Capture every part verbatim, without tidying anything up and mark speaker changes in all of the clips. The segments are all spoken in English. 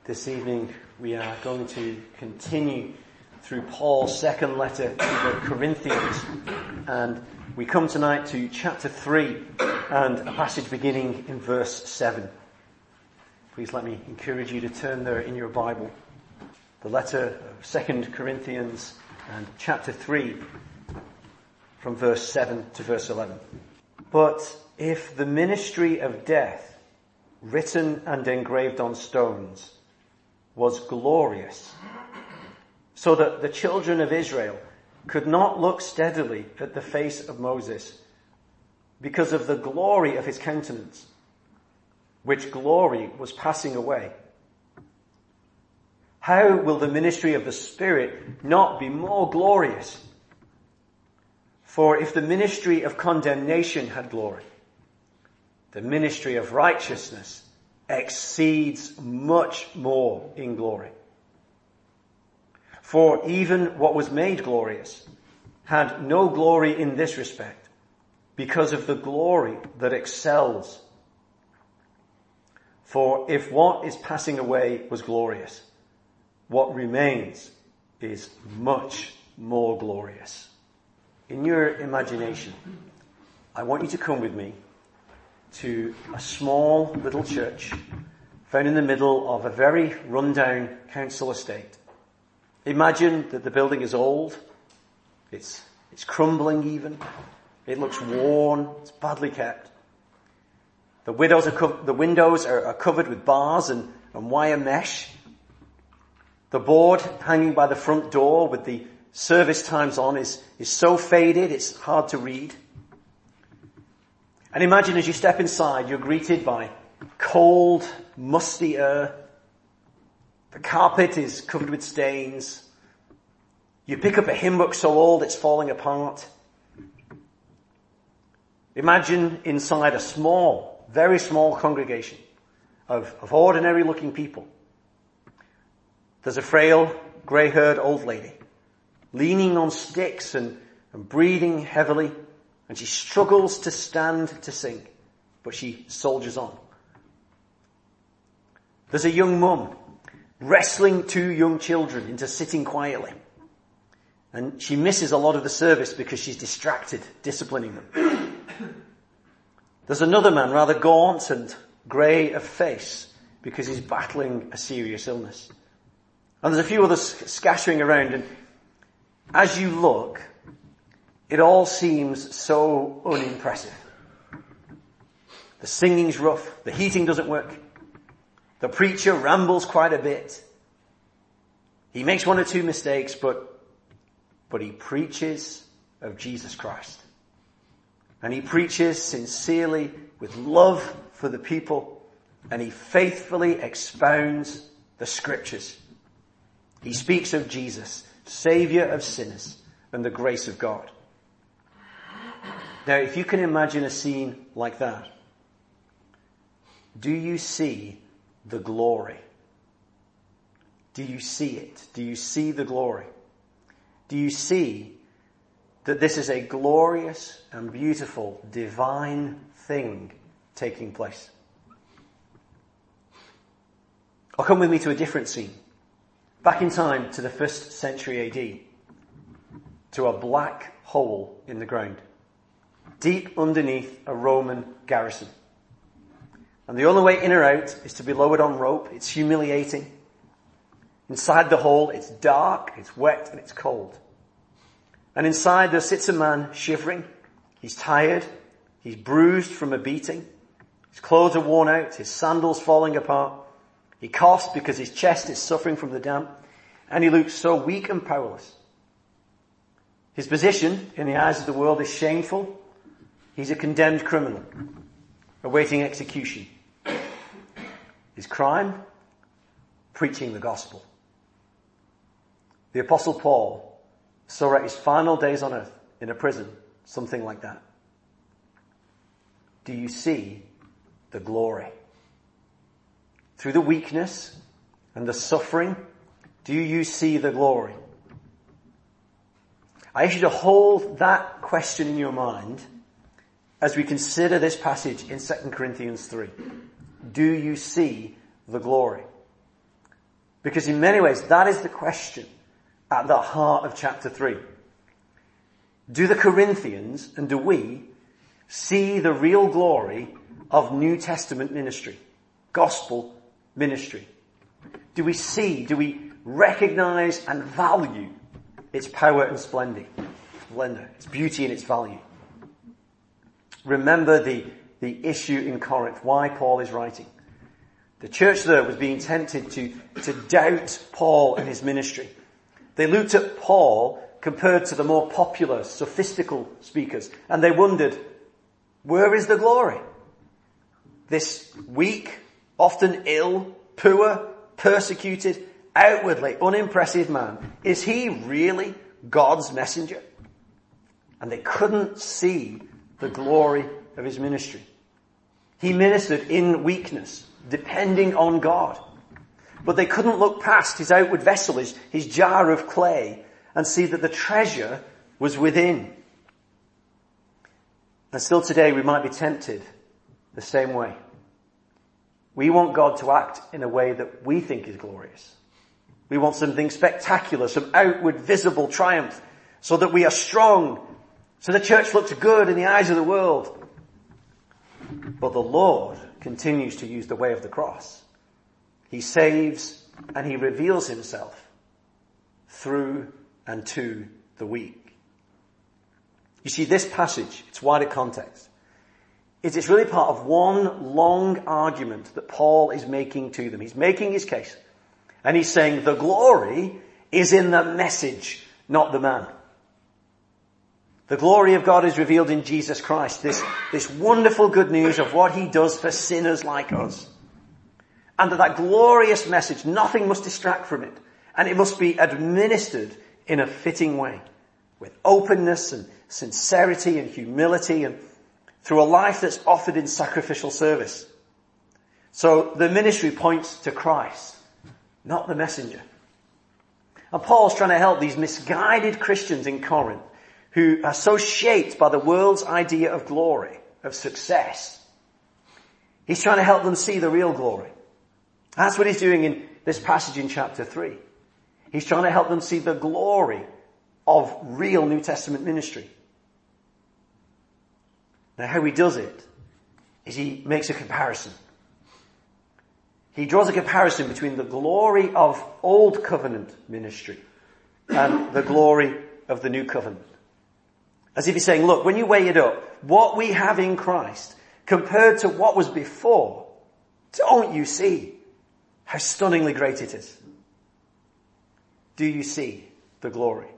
Speaker 1: This evening we are going to continue through Paul's second letter to the Corinthians, and we come tonight to chapter three and a passage beginning in verse seven. Please let me encourage you to turn there in your Bible. The letter of Second Corinthians and chapter three from verse seven to verse eleven. But if the ministry of death, written and engraved on stones, was glorious, so that the children of Israel could not look steadily at the face of Moses because of the glory of his countenance, which glory was passing away, how will the ministry of the Spirit not be more glorious? For if the ministry of condemnation had glory, the ministry of righteousness exceeds much more in glory. For even what was made glorious had no glory in this respect, because of the glory that excels. For if what is passing away was glorious, what remains is much more glorious. In your imagination, I want you to come with me to a small little church found in the middle of a very run-down council estate. Imagine that the building is old, it's, it's crumbling even, it looks worn, it's badly kept. The windows are, co- the windows are, are covered with bars and, and wire mesh. The board hanging by the front door with the service times on is, is so faded it's hard to read. And imagine as you step inside, you're greeted by cold, musty air. The carpet is covered with stains. You pick up a hymn book so old it's falling apart. Imagine inside a small, very small congregation of, of ordinary looking people. There's a frail, grey-haired old lady leaning on sticks and, and breathing heavily. And she struggles to stand to sing, but she soldiers on. There's a young mum wrestling two young children into sitting quietly. And she misses a lot of the service because she's distracted, disciplining them. There's another man, rather gaunt and grey of face, because he's battling a serious illness. And there's a few others scattering around, and as you look, it all seems so unimpressive. The singing's rough. The heating doesn't work. The preacher rambles quite a bit. He makes one or two mistakes, but, but he preaches of Jesus Christ. And he preaches sincerely with love for the people, and he faithfully expounds the scriptures. He speaks of Jesus, Saviour of sinners, and the grace of God. Now, if you can imagine a scene like that, do you see the glory? Do you see it? Do you see the glory? Do you see that this is a glorious and beautiful divine thing taking place? Or come with me to a different scene. Back in time to the first century A D, to a black hole in the ground, deep underneath a Roman garrison. And the only way in or out is to be lowered on rope. It's humiliating. Inside the hole, it's dark, it's wet, and it's cold. And inside there sits a man shivering. He's tired. He's bruised from a beating. His clothes are worn out. His sandals falling apart. He coughs because his chest is suffering from the damp. And he looks so weak and powerless. His position in the eyes of the world is shameful. He's a condemned criminal, awaiting execution. His crime? Preaching the gospel. The Apostle Paul saw at his final days on earth, in a prison, something like that. Do you see the glory? Through the weakness and the suffering, do you see the glory? I ask you to hold that question in your mind as we consider this passage in Second Corinthians three. Do you see the glory? Because in many ways, that is the question at the heart of chapter three. Do the Corinthians, and do we, see the real glory of New Testament ministry, gospel ministry? Do we see, do we recognize and value its power and splendor, splendor, its beauty and its value? Remember the, the issue in Corinth, why Paul is writing. The church there was being tempted to, to doubt Paul and his ministry. They looked at Paul compared to the more popular, sophistical speakers, and they wondered, where is the glory? This weak, often ill, poor, persecuted, outwardly unimpressive man, is he really God's messenger? And they couldn't see the glory of his ministry. He ministered in weakness, depending on God. But they couldn't look past his outward vessel, his, his jar of clay, and see that the treasure was within. And still today we might be tempted the same way. We want God to act in a way that we think is glorious. We want something spectacular, some outward visible triumph, so that we are strong, so the church looks good in the eyes of the world. But the Lord continues to use the way of the cross. He saves and he reveals himself through and to the weak. You see, this passage, its wider context, is it's really part of one long argument that Paul is making to them. He's making his case. And he's saying the glory is in the message, not the man. The glory of God is revealed in Jesus Christ, this, this wonderful good news of what he does for sinners like us. And that that glorious message, nothing must distract from it. And it must be administered in a fitting way, with openness and sincerity and humility, and through a life that's offered in sacrificial service. So the ministry points to Christ, not the messenger. And Paul's trying to help these misguided Christians in Corinth who are so shaped by the world's idea of glory, of success. He's trying to help them see the real glory. That's what he's doing in this passage in chapter three. He's trying to help them see the glory of real New Testament ministry. Now, how he does it is he makes a comparison. He draws a comparison between the glory of Old Covenant ministry and the glory of the New Covenant. As if he's saying, look, when you weigh it up, what we have in Christ compared to what was before, don't you see how stunningly great it is? Do you see the glory?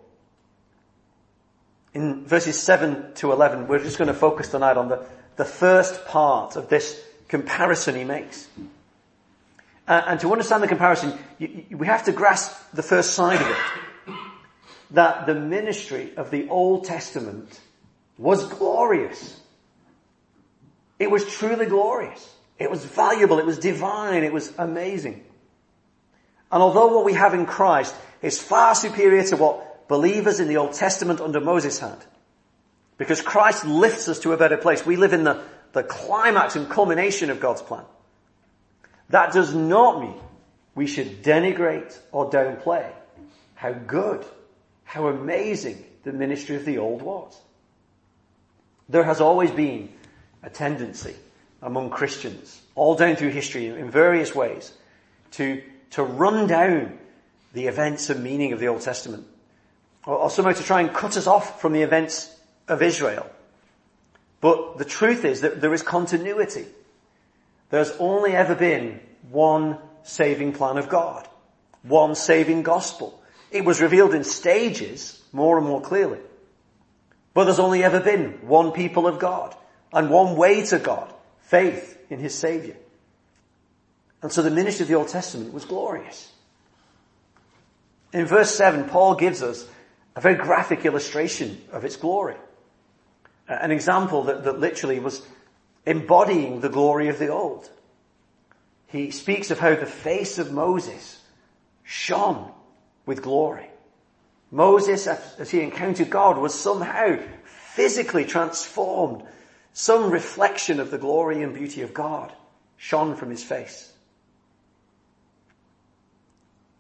Speaker 1: In verses seven to eleven, we're just going to focus tonight on the, the first part of this comparison he makes. Uh, and to understand the comparison, you, you, we have to grasp the first side of it. That the ministry of the Old Testament was glorious. It was truly glorious. It was valuable. It was divine. It was amazing. And although what we have in Christ is far superior to what believers in the Old Testament under Moses had, because Christ lifts us to a better place. We live in the, the climax and culmination of God's plan. That does not mean we should denigrate or downplay how good, how amazing the ministry of the old was. There has always been a tendency among Christians, all down through history in various ways, to, to run down the events and meaning of the Old Testament, or, or somehow to try and cut us off from the events of Israel. But the truth is that there is continuity. There's only ever been one saving plan of God, one saving gospel. It was revealed in stages, more and more clearly. But there's only ever been one people of God, and one way to God, faith in his Saviour. And so the ministry of the Old Testament was glorious. In verse seven, Paul gives us a very graphic illustration of its glory. An example that, that literally was embodying the glory of the old. He speaks of how the face of Moses shone with glory. Moses, as he encountered God, was somehow physically transformed. Some reflection of the glory and beauty of God shone from his face.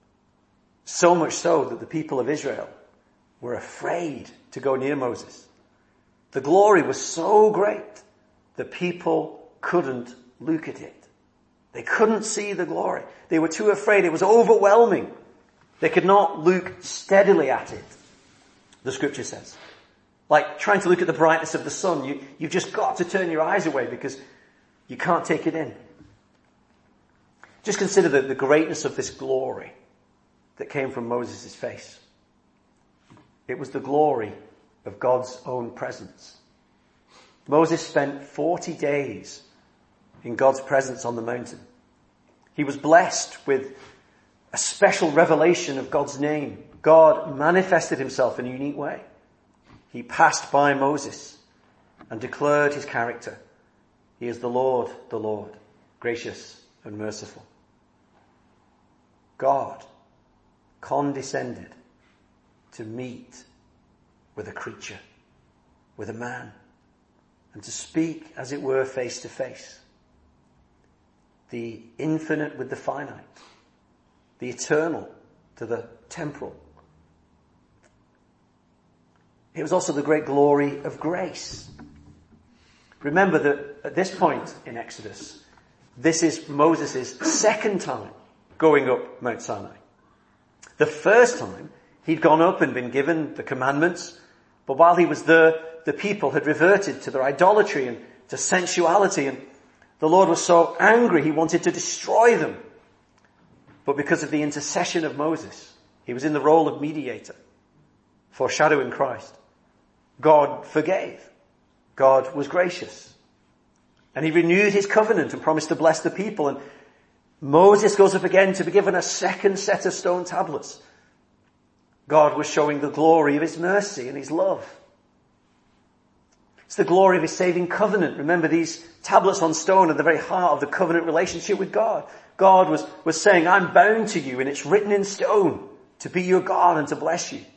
Speaker 1: So much so that the people of Israel were afraid to go near Moses. The glory was so great, the people couldn't look at it. They couldn't see the glory. They were too afraid. It was overwhelming. They could not look steadily at it, the scripture says. Like trying to look at the brightness of the sun. You, you've just got to turn your eyes away because you can't take it in. Just consider the, the greatness of this glory that came from Moses' face. It was the glory of God's own presence. Moses spent forty days in God's presence on the mountain. He was blessed with a special revelation of God's name. God manifested himself in a unique way. He passed by Moses and declared his character. He is the Lord, the Lord, gracious and merciful. God condescended to meet with a creature, with a man, and to speak, as it were, face to face. The infinite with the finite, the eternal to the temporal. It was also the great glory of grace. Remember that at this point in Exodus, this is Moses' second time going up Mount Sinai. The first time, he'd gone up and been given the commandments, but while he was there, the people had reverted to their idolatry and to sensuality, and the Lord was so angry he wanted to destroy them. But because of the intercession of Moses, he was in the role of mediator, foreshadowing Christ. God forgave. God was gracious. And he renewed his covenant and promised to bless the people. And Moses goes up again to be given a second set of stone tablets. God was showing the glory of his mercy and his love. It's the glory of his saving covenant. Remember, these tablets on stone are the very heart of the covenant relationship with God. God was, was saying, I'm bound to you, and it's written in stone to be your God and to bless you.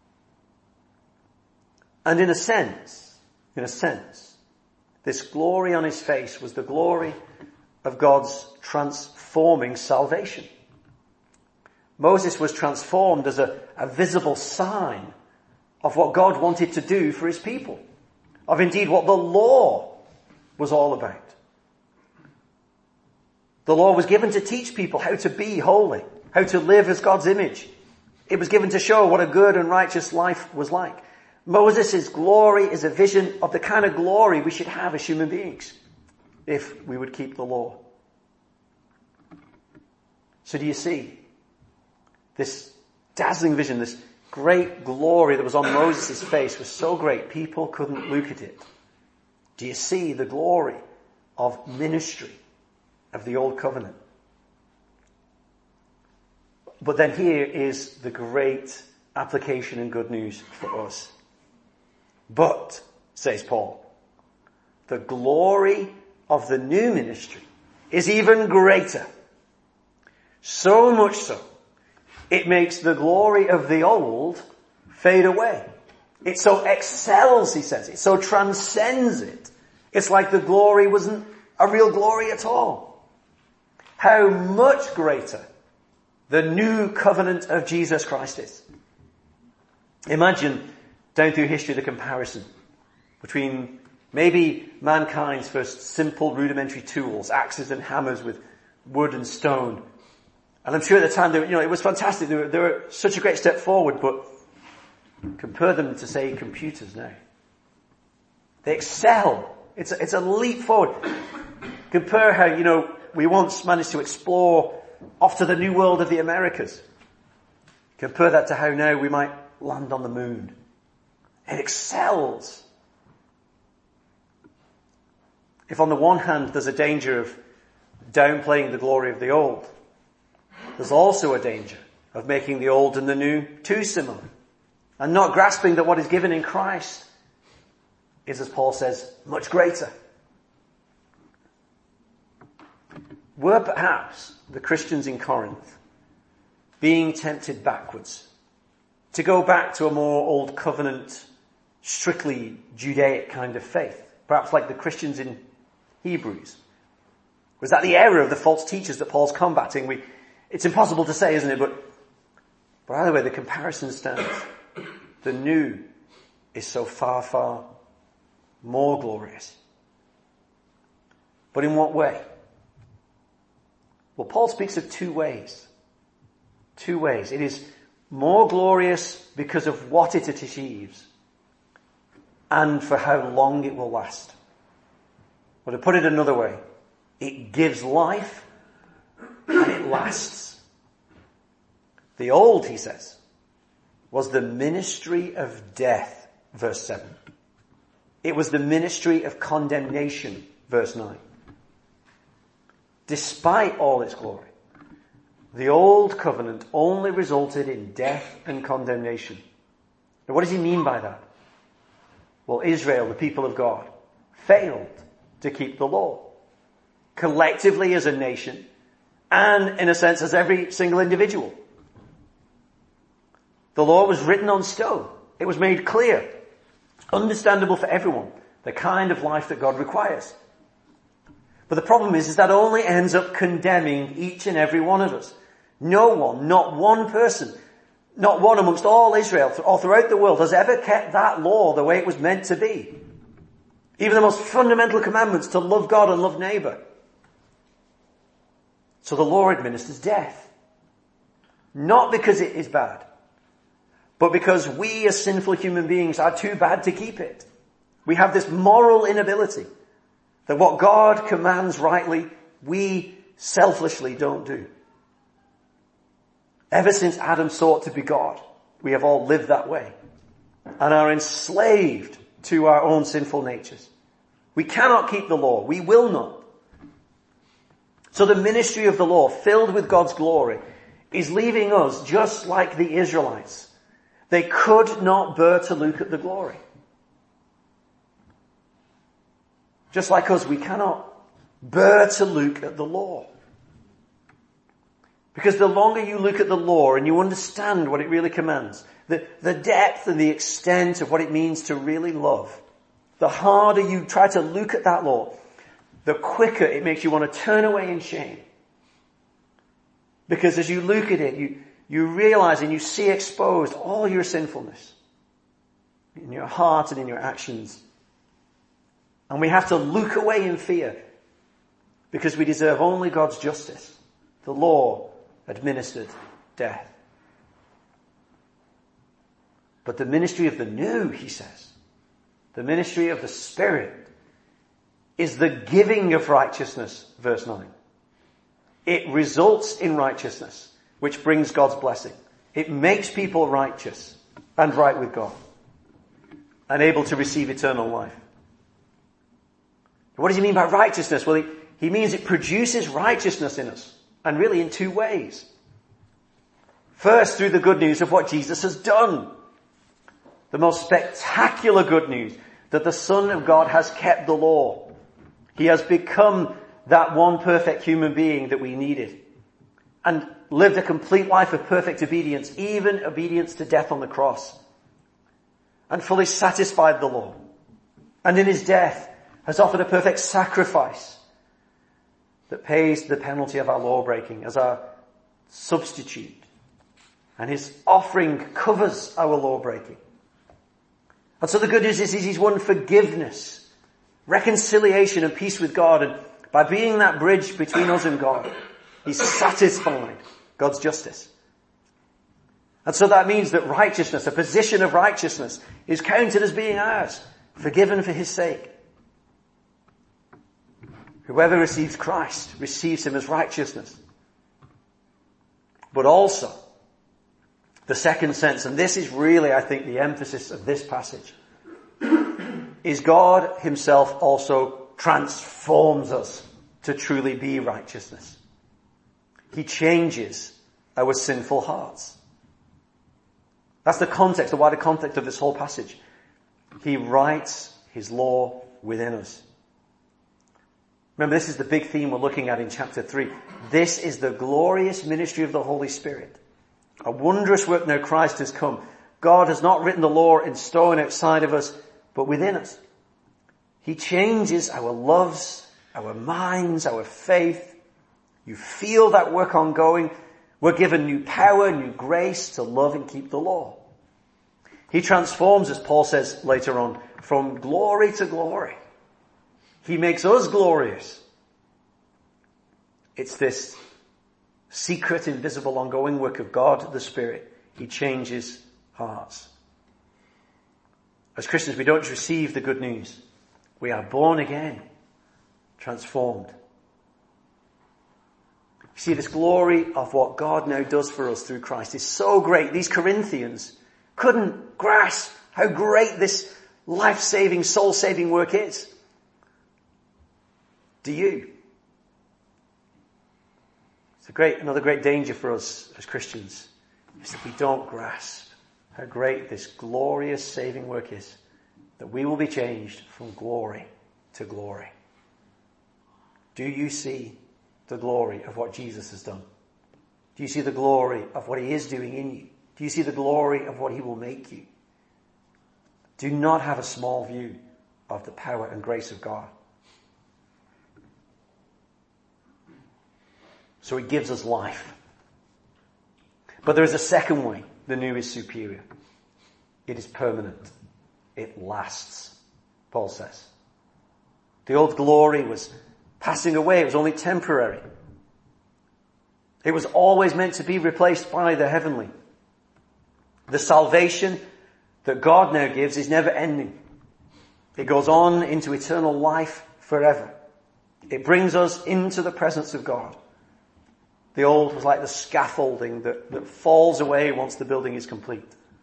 Speaker 1: And in a sense, in a sense, this glory on his face was the glory of God's transforming salvation. Moses was transformed as a, a visible sign of what God wanted to do for his people, of indeed what the law was all about. The law was given to teach people how to be holy, how to live as God's image. It was given to show what a good and righteous life was like. Moses' glory is a vision of the kind of glory we should have as human beings if we would keep the law. So do you see? This dazzling vision, this great glory that was on Moses' face was so great people couldn't look at it. Do you see the glory of ministry of the Old Covenant? But then here is the great application and good news for us. But, says Paul, the glory of the new ministry is even greater. So much so, it makes the glory of the old fade away. It so excels, he says, it so transcends it. It's like the glory wasn't a real glory at all. How much greater the new covenant of Jesus Christ is. Imagine down through history the comparison between maybe mankind's first simple rudimentary tools, axes and hammers with wood and stone. And I'm sure at the time, they were, you know, it was fantastic. They were, they were such a great step forward, but compare them to, say, computers now. They excel. It's a, it's a leap forward. Compare how, you know, we once managed to explore off to the new world of the Americas. Compare that to how now we might land on the moon. It excels. If on the one hand there's a danger of downplaying the glory of the old, there's also a danger of making the old and the new too similar, and not grasping that what is given in Christ is, as Paul says, much greater. Were perhaps the Christians in Corinth being tempted backwards to go back to a more old covenant, strictly Judaic kind of faith, perhaps like the Christians in Hebrews? Was that the error of the false teachers that Paul's combating? We, it's impossible to say, isn't it? But But either way, the comparison stands. The new is so far, far more glorious. But in what way? Well, Paul speaks of two ways. Two ways. It is more glorious because of what it achieves and for how long it will last. Or to put it another way, it gives life and it lasts. The old, he says, was the ministry of death, verse seven. It was the ministry of condemnation, verse nine. Despite all its glory, the old covenant only resulted in death and condemnation. Now, what does he mean by that? Well, Israel, the people of God, failed to keep the law. Collectively as a nation, and in a sense as every single individual. The law was written on stone. It was made clear, understandable for everyone, the kind of life that God requires. But the problem is, is that only ends up condemning each and every one of us. No one, not one person, not one amongst all Israel or throughout the world has ever kept that law the way it was meant to be. Even the most fundamental commandments to love God and love neighbor. So the law administers death. Not because it is bad, but because we as sinful human beings are too bad to keep it. We have this moral inability that what God commands rightly, we selfishly don't do. Ever since Adam sought to be God, we have all lived that way and are enslaved to our own sinful natures. We cannot keep the law. We will not. So the ministry of the law, filled with God's glory, is leaving us just like the Israelites. They could not bear to look at the glory. Just like us, we cannot bear to look at the law. Because the longer you look at the law and you understand what it really commands, the, the depth and the extent of what it means to really love, the harder you try to look at that law, the quicker it makes you want to turn away in shame. Because as you look at it, you, you realize and you see exposed all your sinfulness in your heart and in your actions. And we have to look away in fear because we deserve only God's justice. The law administered death. But the ministry of the new, he says, the ministry of the Spirit, is the giving of righteousness, verse nine. It results in righteousness, which brings God's blessing. It makes people righteous and right with God and able to receive eternal life. What does he mean by righteousness? Well, he, he means it produces righteousness in us, and really in two ways. First, through the good news of what Jesus has done. The most spectacular good news, that the Son of God has kept the law. He has become that one perfect human being that we needed, and lived a complete life of perfect obedience, even obedience to death on the cross, and fully satisfied the law. And in his death, has offered a perfect sacrifice that pays the penalty of our law breaking as our substitute. And his offering covers our law breaking. And so the good news is he's won forgiveness, reconciliation and peace with God. And by being that bridge between us and God, he's satisfied God's justice. And so that means that righteousness, a position of righteousness, is counted as being ours, forgiven for his sake. Whoever receives Christ receives him as righteousness. But also, the second sense, and this is really, I think, the emphasis of this passage, is God himself also transforms us to truly be righteousness. He changes our sinful hearts. That's the context, the wider context of this whole passage. He writes his law within us. Remember, this is the big theme we're looking at in chapter three. This is the glorious ministry of the Holy Spirit. A wondrous work now Christ has come. God has not written the law in stone outside of us, but within us. He changes our loves, our minds, our faith. You feel that work ongoing We're given new power, new grace to love and keep the law. He transforms, as Paul says later on, from glory to glory. He makes us glorious. It's this secret, invisible, ongoing work of God, the Spirit. He changes hearts. As Christians, we don't just receive the good news. We are born again, transformed. You see, this glory of what God now does for us through Christ is so great. These Corinthians couldn't grasp how great this life-saving, soul-saving work is. Do you? It's a great, another great danger for us as Christians is that we don't grasp how great this glorious saving work is, that we will be changed from glory to glory. Do you see the glory of what Jesus has done? Do you see the glory of what he is doing in you? Do you see the glory of what he will make you? Do not have a small view of the power and grace of God. So he gives us life. But there is a second way. The new is superior. It is permanent. It lasts, Paul says. The old glory was passing away. It was only temporary. It was always meant to be replaced by the heavenly. The salvation that God now gives is never ending. It goes on into eternal life forever. It brings us into the presence of God. The old was like the scaffolding that, that falls away once the building is complete.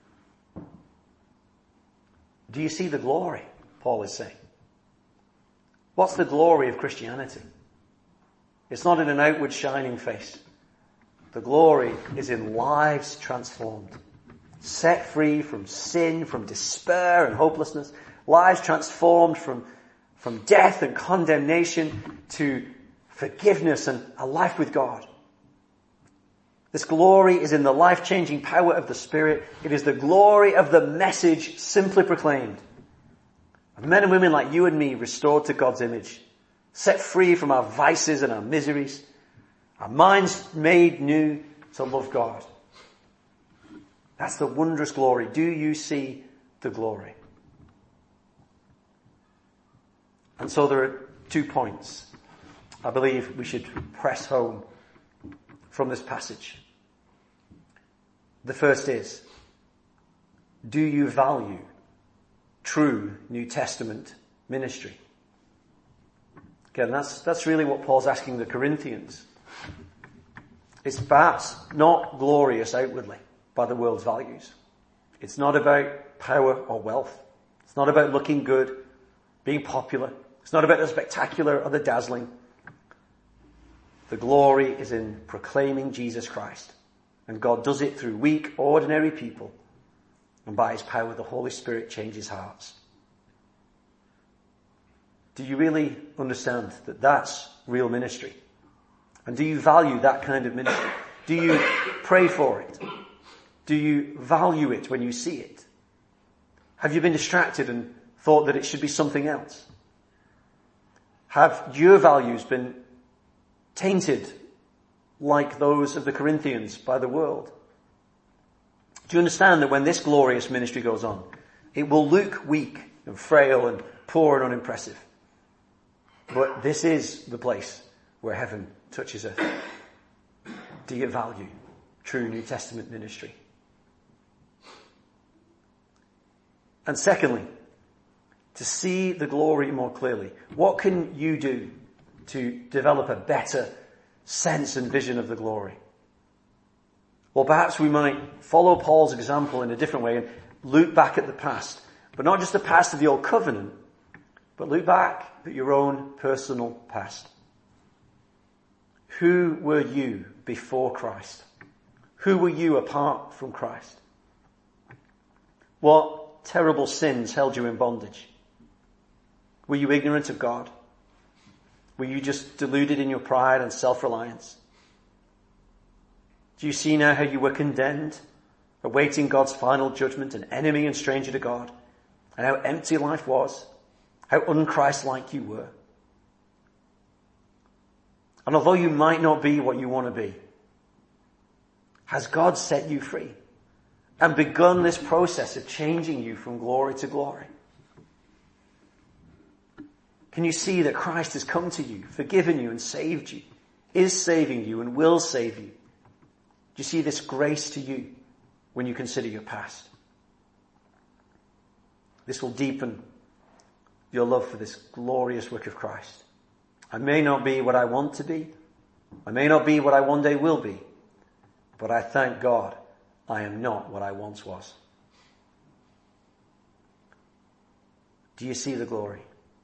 Speaker 1: Do you see the glory, Paul is saying? What's the glory of Christianity? It's not in an outward shining face. The glory is in lives transformed, set free from sin, from despair and hopelessness, lives transformed from, from death and condemnation to forgiveness and a life with God. This glory is in the life-changing power of the Spirit. It is the glory of the message simply proclaimed. Of men and women like you and me restored to God's image, set free from our vices and our miseries, our minds made new to love God. That's the wondrous glory. Do you see the glory? And so there are two points I believe we should press home from this passage. The first is, do you value true New Testament ministry? Again, that's, that's really what Paul's asking the Corinthians. It's perhaps not glorious outwardly by the world's values. It's not about power or wealth. It's not about looking good, being popular. It's not about the spectacular or the dazzling. The glory is in proclaiming Jesus Christ. And God does it through weak, ordinary people. And by his power, the Holy Spirit changes hearts. Do you really understand that that's real ministry? And do you value that kind of ministry? Do you pray for it? Do you value it when you see it? Have you been distracted and thought that it should be something else? Have your values been tainted like those of the Corinthians by the world? Do you understand that when this glorious ministry goes on, it will look weak and frail and poor and unimpressive? But this is the place where heaven touches earth. Do you value true New Testament ministry? And secondly, to see the glory more clearly, what can you do to develop a better sense and vision of the glory? Well, perhaps we might follow Paul's example in a different way and look back at the past, but not just the past of the old covenant, but look back at your own personal past. Who were you before Christ? Who were you apart from Christ? What terrible sins held you in bondage? Were you ignorant of God? Were you just deluded in your pride and self-reliance? Do you see now how you were condemned, awaiting God's final judgment, an enemy and stranger to God, and how empty life was, how un-Christ-like you were? And although you might not be what you want to be, Has God set you free and begun this process of changing you from glory to glory? Can you see that Christ has come to you, forgiven you and saved you, is saving you and will save you? Do you see this grace to you when you consider your past? This will deepen your love for this glorious work of Christ. I may not be what I want to be. I may not be what I one day will be. But I thank God I am not what I once was. Do you see the glory?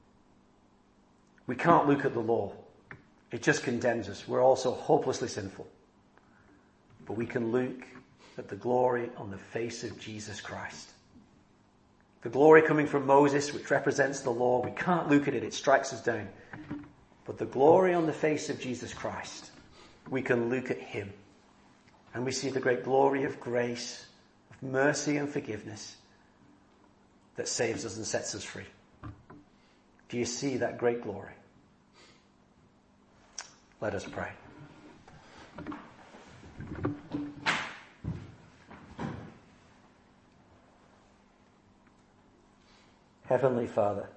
Speaker 1: We can't look at the law. It just condemns us. We're also hopelessly sinful. But we can look at the glory on the face of Jesus Christ. The glory coming from Moses, which represents the law, we can't look at it. It strikes us down. But the glory on the face of Jesus Christ, we can look at him. And we see the great glory of grace, of mercy and forgiveness that saves us and sets us free. Do you see that great glory? Let us pray. Heavenly Father,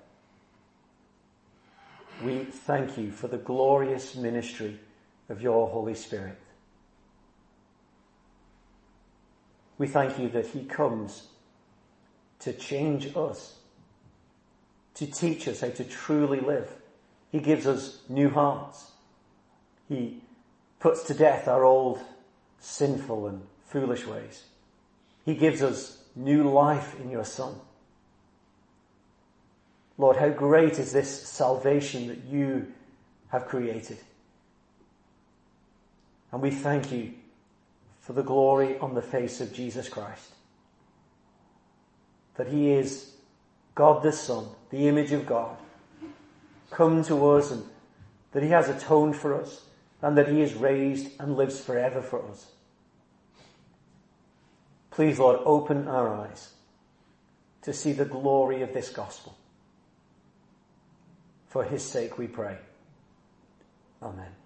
Speaker 1: we thank you for the glorious ministry of your Holy Spirit. We thank you that he comes to change us, to teach us how to truly live. He gives us new hearts. He puts to death our old sinful and foolish ways. He gives us new life in your Son. Lord, how great is this salvation that you have created. And we thank you for the glory on the face of Jesus Christ. That he is God the Son, the image of God, come to us, and that he has atoned for us, and that he is raised and lives forever for us. Please, Lord, open our eyes to see the glory of this gospel. For his sake we pray. Amen.